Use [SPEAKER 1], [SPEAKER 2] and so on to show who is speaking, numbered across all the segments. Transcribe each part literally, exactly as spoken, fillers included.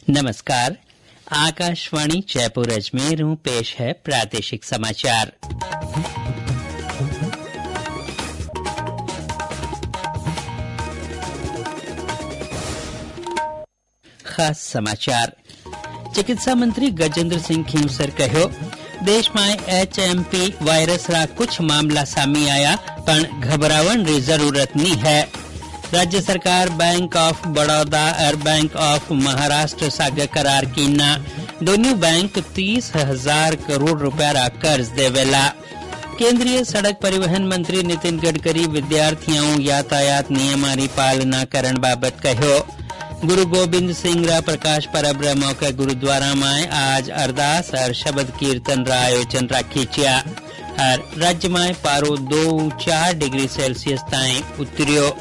[SPEAKER 1] नमस्कार। आकाशवाणी जयपुर अजमेर हूँ, पेश है प्रादेशिक समाचार। खास समाचार। चिकित्सा मंत्री गजेंद्र सिंह खींवसर कहो, देश में एच एम पी वायरस रा कुछ मामला सामी आया, पण घबरावन री जरूरत नहीं है। राज्य सरकार बैंक ऑफ बड़ौदा और बैंक ऑफ महाराष्ट्र सागे करार कीना। दोनों बैंक तीस हजार करोड़ रुपया रा कर्ज देवेला। केंद्रीय सड़क परिवहन मंत्री नितिन गडकरी विद्यार्थियों यातायात नियमारी पालना करण बाबत कहो। गुरु गोबिंद सिंह रा प्रकाश परब रा मौके गुरुद्वारा में आज अरदास और शब्द कीर्तन रा आयोजन राखी छा। और राज्य में पारो दो चार डिग्री सेल्सियस ताई उतरियो।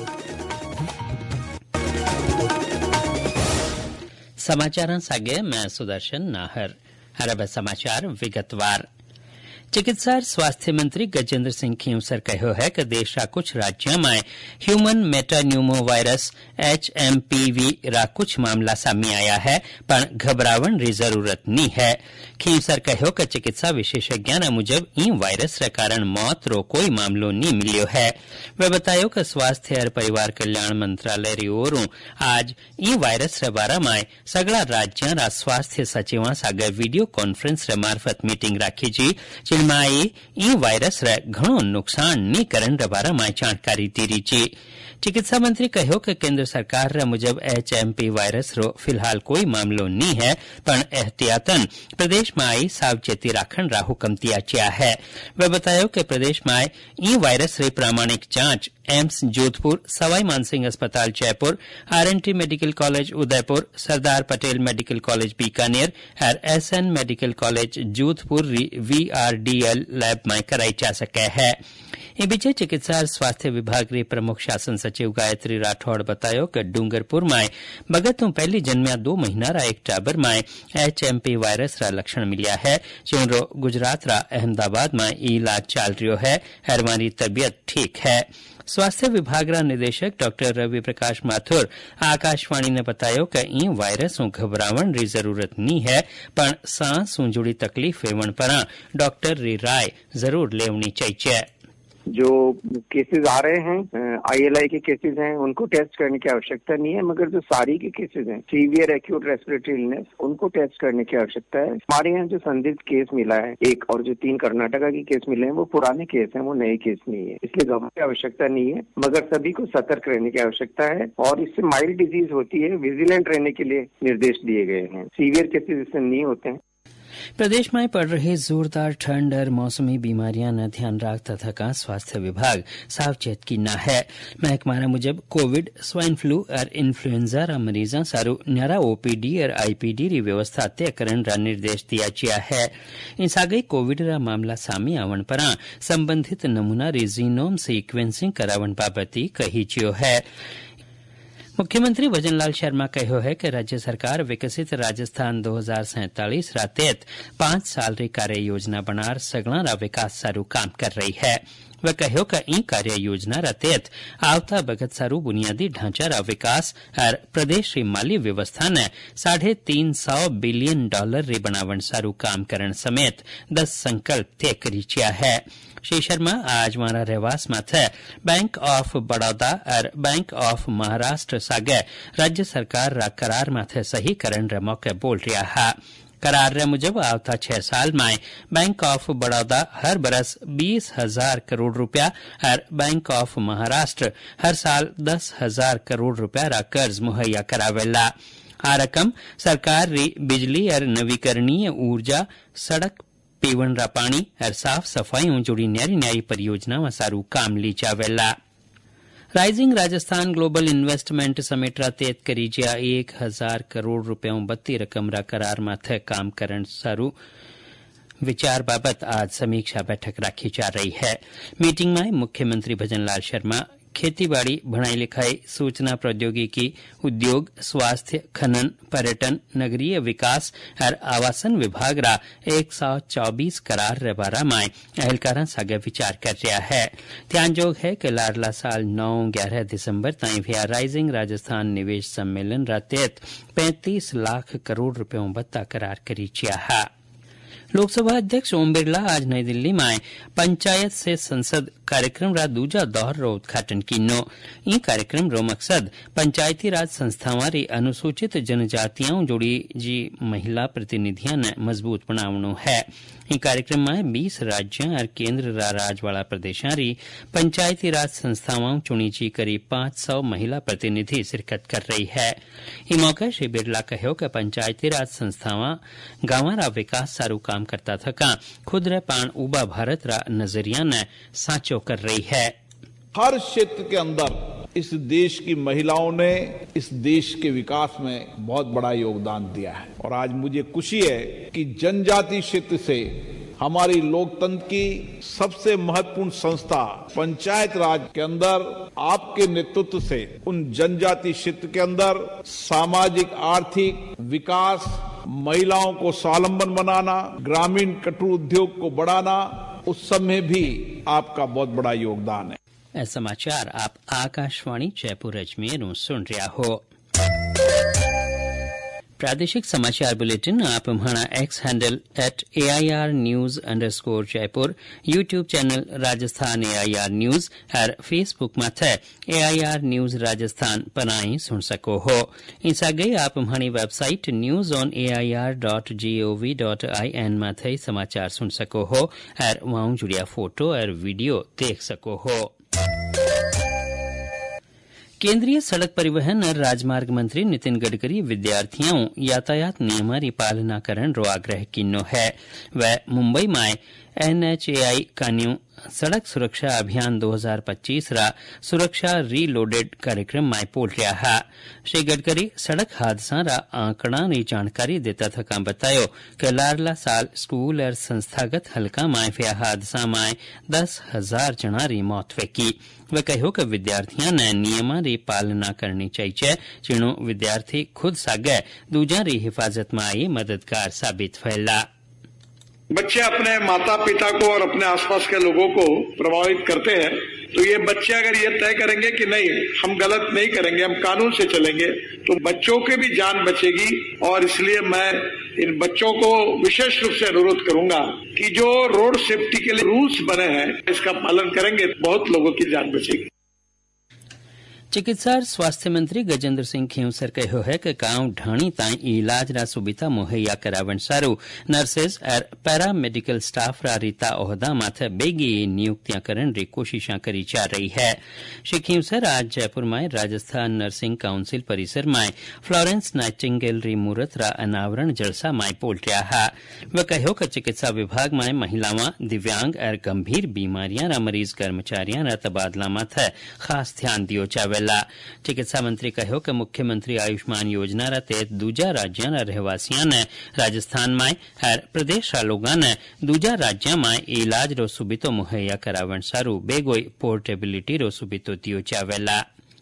[SPEAKER 1] समाचार सागे मैं सुदर्शन नाहर। हर समाचार विगतवार। चिकित्सा और स्वास्थ्य मंत्री गजेंद्र सिंह खींवसर कहो है कि देश रा कुछ राज्यों में human metapneumovirus H M P V रा कुछ मामला सामने आया है, पर घबरावन री जरूरत नहीं है। खींवसर कहो कि चिकित्सा विशेषज्ञों मुजब ई वायरस रे कारण मौत रो कोई मामलो नहीं मिलियो है। वे बतायो कि स्वास्थ्य और परिवार कल्याण मंत्रालय री ओर आज ई वायरस रे बारे में सगला राज्यों रा स्वास्थ्य सचिवां सागे वीडियो कॉन्फ्रेंस रे मार्फत मीटिंग राखी जी, जिनमें ई वायरस रे घणो नुकसान नहीं करन रे बारे में जानकारी दी रही छी। चिकित्सा मंत्री कहो कि केंद्र सरकार रे मुजब एच एम पी वायरस रो फिलहाल कोई मामलो नहीं है, पर एहतियातन प्रदेश में आई सावचेती राखण रा हुक्म दिया गया है। वे बतायो कि प्रदेश में ई वायरस री प्रामाणिक जांच एम्स जोधपुर, सवाई मानसिंह अस्पताल Jaipur, R N T medical college Udaipur, Sardar Patel medical college Bikaner और S N medical college Jodhpur V R D L lab में कराई जा सके है। इन बीचे चिकित्सा और स्वास्थ्य विभाग री प्रमुख शासन सचिव गायत्री राठौड़ बतायो कि डूंगरपुर में बगत तो पहली जन्मिया दो महीना रा एक टाबर में एच एम पी वायरस रा लक्षण मिलिया है, जो गुजरात रा अहमदाबाद में इलाज चल रियो है और हमारी तबीयत ठीक है। स्वास्थ्य विभाग रा निदेशक डॉक्टर रवि प्रकाश माथुर आकाशवाणी ने बतायो कि ई वायरस घबरावन री जरूरत नहीं है, पर सांस जुड़ी तकलीफ एवं पर डॉक्टर री राय जरूर लेवनी चाहिए।
[SPEAKER 2] जो केसेस आ रहे हैं आई एल आई के केसेस हैं, उनको टेस्ट करने की आवश्यकता नहीं है, मगर जो सारी के केसेस हैं सीवियर एक्यूट रेस्पिरेटरी इलनेस, उनको टेस्ट करने की आवश्यकता है। हमारे यहाँ जो संदिग्ध केस मिला है एक, और जो तीन कर्नाटका के केस मिले हैं वो पुराने केस हैं, वो नए केस नहीं है, इसलिए घबराने की आवश्यकता नहीं है, मगर सभी को सतर्क रहने की आवश्यकता है। और इससे माइल्ड डिजीज होती है, विजिलेंट रहने के लिए निर्देश दिए गए हैं। सीवियर केसेस इससे नहीं होते हैं।
[SPEAKER 1] प्रदेश में पड़ रही जोरदार ठंड और मौसमी बीमारियां न ध्यान रखता थका स्वास्थ्य विभाग सावचेत की न है। महकमा मुजब कोविड, स्वाइन फ्लू और इन्फ्लुएंजा रा मरीजा सारू न्यारा ओपीडी और आईपीडी री व्यवस्था तय करन रा निर्देश दिया गया है। इन सागई कोविड रा मामला सामी आवन पर संबंधित नमूना री जीनोम सीक्वेंसिंग करावन बाबती कही जियो है। मुख्यमंत्री भजनलाल शर्मा कहो है कि राज्य सरकार विकसित राजस्थान दो हजार सैंतालीस रा तहत पांच साल री कार्य योजना बनार सगला रा विकास सारू काम कर रही है। वह कहो कि ई कार्य योजना रा तहत आवता बगत सारू बुनियादी ढांचा रा विकास और प्रदेश री माली व्यवस्था ने साढ़े तीन सौ बिलियन डॉलर री बनावन सारू काम करण समेत दस संकल्प तय करी चिया है। श्री शर्मा आज मारा रहवास में थे बैंक ऑफ बड़ौदा और बैंक ऑफ महाराष्ट्र सागे राज्य सरकार रा करार माथे सही करण रे मौके बोल रहा है। करार रे मुजब आवता छह साल में बैंक ऑफ बड़ौदा हर बरस बीस हजार करोड़ रुपया और बैंक ऑफ महाराष्ट्र हर साल दस हजार करोड़ रुपया रा कर्ज मुहैया करावेला। आ रकम सरकार री बिजली और नवीकरणीय ऊर्जा, सड़क, पीवन रा पानी और साफ सफाई जुड़ी न्यारी न्यारी परियोजना में सारू काम ली जावेला। राइजिंग राजस्थान ग्लोबल इन्वेस्टमेंट समेट रा तेत करी जिया एक हजार करोड़ रुपयों बत्ती रकम रा करार माथे काम करण सारू विचार बाबत आज समीक्षा बैठक राखी जा रही है। मीटिंग में मुख्यमंत्री भजनलाल शर्मा, खेतीबाड़ी, भणाई लिखाई, सूचना प्रौद्योगिकी, उद्योग, स्वास्थ्य, खनन, पर्यटन, नगरीय विकास और आवासन विभाग रा एक सौ चौबीस करार रे बारा में अहलकारा सागे विचार कर रहा है। ध्यानजोग है कि लाडला साल नौ ग्यारह दिसंबर ताई भी राइजिंग राजस्थान निवेश सम्मेलन रा तहत पैंतीस लाख करोड़ रुपयों बत्ता करार करी है। लोकसभा अध्यक्ष ओम बिरला आज नई दिल्ली में पंचायत से संसद कार्यक्रम रा दूजा दौर रो उद्घाटन किनो। ई कार्यक्रम रो मकसद पंचायती राज संस्थावां री अनुसूचित जनजातियों जोड़ी जी महिला प्रतिनिधियां ने मजबूत बनावनो है। ई कार्यक्रम में बीस राज्यों और केंद्र रा राज वाला प्रदेशों री पंचायती राज संस्थावां चुनी जी करीब पांच सौ महिला प्रतिनिधि शिरकत कर रही है। ई मौके श्री बिरला कहो कि पंचायती राज संस्थावां गांव रा विकास सारू काम करता थका खुद रे पान उबा भारत रा नजरिया ने साचो कर रही है।
[SPEAKER 3] हर क्षेत्र के अंदर इस देश की महिलाओं ने इस देश के विकास में बहुत बड़ा योगदान दिया है और आज मुझे खुशी है कि जनजाति क्षेत्र से हमारी लोकतंत्र की सबसे महत्वपूर्ण संस्था पंचायत राज के अंदर आपके नेतृत्व से उन जनजाति क्षेत्र के अंदर सामाजिक आर्थिक विकास, महिलाओं को स्वावलंबन बनाना, ग्रामीण कुटीर उद्योग को बढ़ाना, उस सब में भी आपका बहुत बड़ा योगदान है।
[SPEAKER 1] समाचार आप आकाशवाणी जयपुर अजमेर सुन रहा हो। प्रादेशिक समाचार बुलेटिन आप हमारा X handle at A I R news underscore Jaipur, YouTube channel Rajasthan A I R news और फेसबुक माथे A I R news Rajasthan पनाई सुन सको हो। इस आगे आप हमारी website news on A I R dot G O V dot I N माथे समाचार सुन सको हो और वहां जुड़िया फोटो और वीडियो देख सको हो। केंद्रीय सड़क परिवहन और राजमार्ग मंत्री नितिन गडकरी विद्यार्थियों यातायात नियमों की पालना करने रो आग्रह किनो है। वह मुंबई में एन एच ए आई कान्यू सड़क सुरक्षा अभियान दो हज़ार पच्चीस रा सुरक्षा रीलोडेड कार्यक्रम में बोल रहा है। श्री गडकरी सड़क हादसा रा आंकड़ा री जानकारी देता थका बतायो कि लारला साल स्कूल और संस्थागत हलका में हुआ हादसा में दस हजार जना री मौत हुई। वे कहो कि विद्यार्थियों ने नियमों री पालना करनी चाहिए, जिन्हों विद्यार्थी खुद सागे दूजा री हिफाजत में आई मददगार साबित फैला।
[SPEAKER 4] बच्चे अपने माता पिता को और अपने आसपास के लोगों को प्रभावित करते हैं, तो ये बच्चे अगर ये तय करेंगे कि नहीं हम गलत नहीं करेंगे, हम कानून से चलेंगे, तो बच्चों की भी जान बचेगी। और इसलिए मैं इन बच्चों को विशेष रूप से अनुरोध करूंगा कि जो रोड सेफ्टी के लिए रूल्स बने हैं इसका पालन करेंगे, बहुत लोगों की जान बचेगी।
[SPEAKER 1] चिकित्सा और स्वास्थ्य मंत्री गजेंद्र सिंह खींवसर कहो है कि गांव ढाणी ताई इलाज रा सुविधा मुहैया करावन सारू नर्सेज और पैरा मेडिकल स्टाफ रा रीता ओहदा माथे बेगी नियुक्तियां करन री कोशिशां करी जा रही है। श्री खींवसर आज जयपुर में राजस्थान नर्सिंग काउंसिल परिसर में फ्लोरेंस नाइटिंगेल री मूर्त रा अनावरण जलसा में बोल रहा है। वह कहो कि चिकित्सा विभाग में महिलावां, दिव्यांग और गंभीर बीमारियां रा मरीज कर्मचारियां रा तबादला माथे खास ध्यान दियो जावे। चिकित्सा मंत्री कहो कि मुख्यमंत्री आयुष्मान योजना रा तहत दूजा राज्यों रा रहवासियों ने राजस्थान में और प्रदेश रा लोगों ने दूजा राज्यों में इलाज रो सुविधो मुहैया करावन सारू बेगोई पोर्टेबिलिटी रो सुविधो दियो जावेला।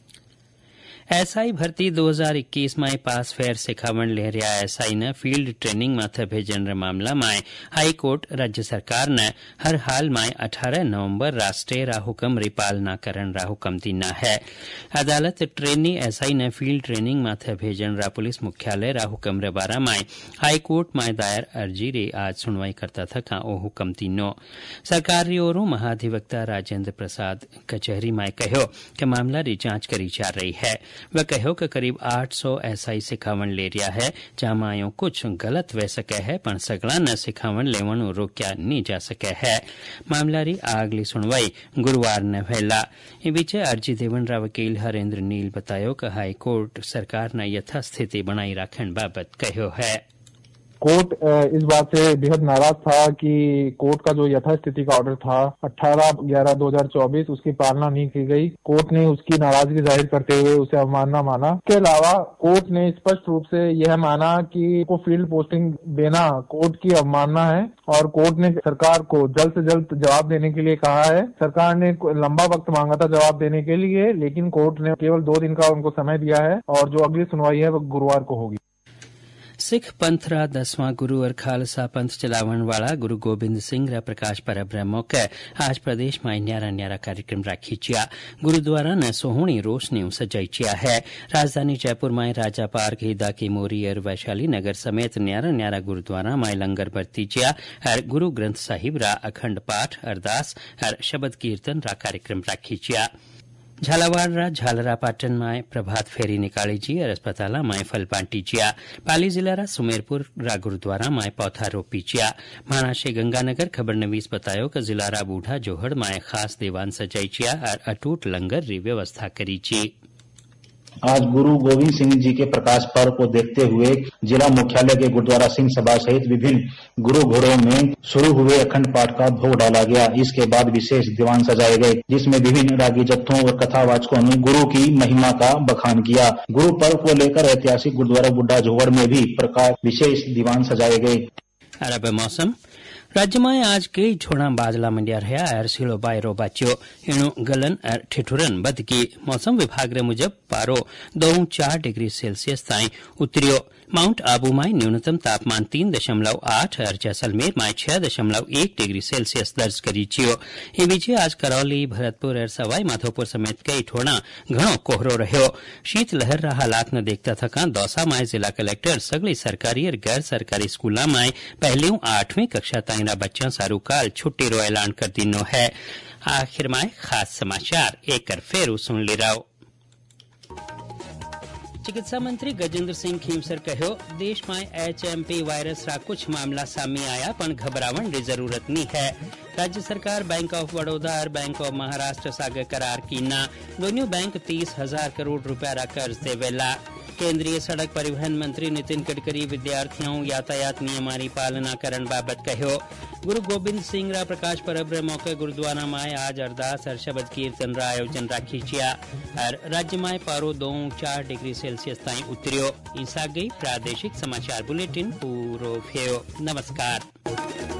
[SPEAKER 1] एसआई भर्ती दो हज़ार इक्कीस में पास फेयर सिखावन ले रहा एसआई ने फील्ड ट्रेनिंग माथे भेजन मामला में हाईकोर्ट राज्य सरकार ने हर हाल में अठारह नवंबर राष्ट्रीय रा हुक्म री पालना करन रा हुक्म दीना है। अदालत ट्रेनी एसआई ने फील्ड ट्रेनिंग माथे भेजन रा पुलिस मुख्यालय रा हुक्म रे बारा में हाईकोर्ट में दायर अर्जी री आज सुनवाई करता था ओ हुक्म तीनो। सरकार री ओरों महाधिवक्ता राजेंद्र प्रसाद कचहरी में कहो कि मामला री जांच करी जा रही है। वह कहो कि करीब आठ सौ एसआई सिखावन ले रहा है, जहां आयो कुछ गलत वह सके है पण सगला न सिखावन लेवनु रोक्या नहीं जा सके है। मामला री आगली सुनवाई गुरुवार ने फैला। इ बीचे अर्जी देवन रा वकील हरेंद्र नील बतायो कि हाईकोर्ट सरकार ने यथास्थिति बनाई रखन बाबत कहो है।
[SPEAKER 5] कोर्ट इस बात से बेहद नाराज था कि कोर्ट का जो यथास्थिति का ऑर्डर था अठारह ग्यारह दो हजार चौबीस उसकी पालना नहीं की गई। कोर्ट ने उसकी नाराजगी जाहिर करते हुए उसे अवमानना माना। इसके अलावा कोर्ट ने स्पष्ट रूप से यह माना कि को फील्ड पोस्टिंग देना कोर्ट की अवमानना है और कोर्ट ने सरकार को जल्द से जल्द जवाब देने के लिए कहा है। सरकार ने लंबा वक्त मांगा था जवाब देने के लिए, लेकिन कोर्ट ने केवल दो दिन का उनको समय दिया है और जो अगली सुनवाई है वो गुरुवार को होगी।
[SPEAKER 1] सिख पंथ रा दसवां गुरु और खालसा पंथ चलावण वाला गुरु गोबिंद सिंह रा प्रकाश परब रा मौके आज प्रदेश में न्यारा न्यारा कार्यक्रम राखी चिया। गुरुद्वारा ने सोहणी रोशनी सजाई चिया है। राजधानी जयपुर में राजा पार्क हिदा की मोरी और वैशाली नगर समेत न्यारा न्यारा गुरुद्वारा में लंगर बरती चिया और गुरु ग्रंथ साहिब रा अखंड पाठ अरदास और शबद कीर्तन रा कार्यक्रम राखी चिया। झालावाड़ रा झालरा पाटन में प्रभात फेरी निकाली जी और अस्पताल में फल बांटी चिया। पाली जिला रा सुमेरपुर रा गुरुद्वारा में पौधा रोपी चिया। महाराष्ट्र गंगानगर खबर नवीस बतायो कि जिला रा बूढ़ा जोहड़ में खास दीवान सजाई चिया और अटूट लंगर री व्यवस्था करी ची।
[SPEAKER 6] आज गुरु गोविंद सिंह जी के प्रकाश पर्व को देखते हुए जिला मुख्यालय के गुरुद्वारा सिंह सभा सहित विभिन्न गुरु घरों में शुरू हुए अखंड पाठ का भोग डाला गया। इसके बाद विशेष दीवान सजाए गए जिसमें विभिन्न रागी जत्थों और कथावाचकों ने गुरु की महिमा का बखान किया। गुरु पर्व को लेकर ऐतिहासिक गुरुद्वारा बुड्ढा जोहड़ में भी प्रकाश विशेष दीवान सजाए गए।
[SPEAKER 1] अरब मौसम राज्य में आज कई छोड़ा बादला मंडिया रहा और सिलो बायरो बाच्यो इणु गलन और ठिठुरन बद की। मौसम विभाग रे मुजब पारो दो चार डिग्री सेल्सियस ताई उतरियो। माउंट आबू में न्यूनतम तापमान तीन दशमलव आठ और जैसलमेर में छह दशमलव एक डिग्री सेल्सियस दर्ज करी चियो। ये बीचे आज करौली भरतपुर और सवाई माधोपुर समेत कई ठोड़ा घणो कोहरो रह्यो। शीत लहर रा हालात न देखता थका दौसा में जिला कलेक्टर सगली सरकारी और गैर सरकारी स्कूलों में पहली आठवीं कक्षा ताई बच्चों सारू काल छुट्टी रो ऐलान कर दिनो है। आखिर में खास समाचार एक कर फेरू सुन ली राव। चिकित्सा मंत्री गजेंद्र सिंह खीमसर कहो देश में एच एम पी वायरस रा कुछ मामला सामने आया पण घबरावण की जरूरत नहीं है। राज्य सरकार बैंक ऑफ बड़ौदा और बैंक ऑफ महाराष्ट्र सागे करार कीना। दोनों बैंक तीस हजार करोड़ रुपया रा कर्ज देवेला। केंद्रीय सड़क परिवहन मंत्री नितिन गडकरी विद्यार्थियों यातायात नियमारी पालना करण बाबत कहो। गुरु गोबिंद सिंह रा प्रकाश परब रे मौके गुरुद्वारा में आज अरदास और शबद कीर्तन रा आयोजन राखी चिया और राज्य में पारो दो चार डिग्री सेल्सियस ताई उतरियो। ईसा गई प्रादेशिक समाचार बुलेटिन पूरो फेयो। नमस्कार।